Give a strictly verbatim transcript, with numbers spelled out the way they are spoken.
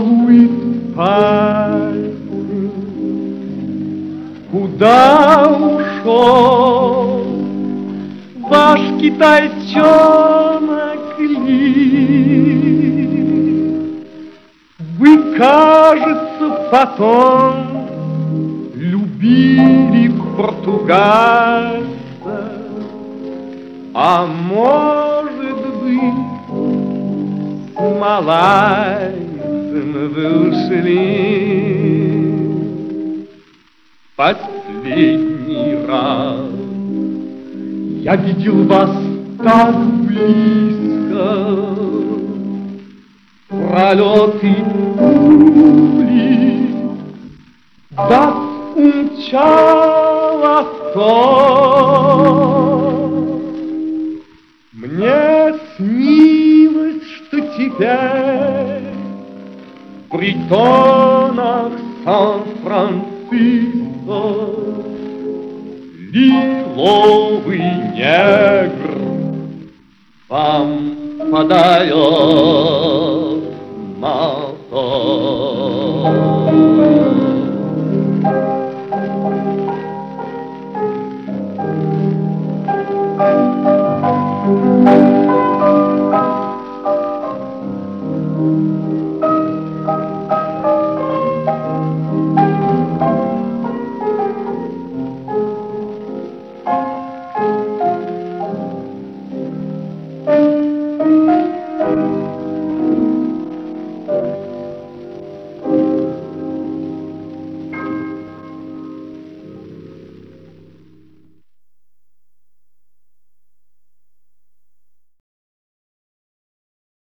целует пальцы. Куда ушел ваш китайчонок Ли? Вы, кажется, потом любили португальца, а может быть, с малайцем вы ушли. Последний раз я видел вас так близко, пролеты пули вас умчало то. Мне снилось, что теперь в притонах Сан-Франциско лиловый негр вам подает мотор.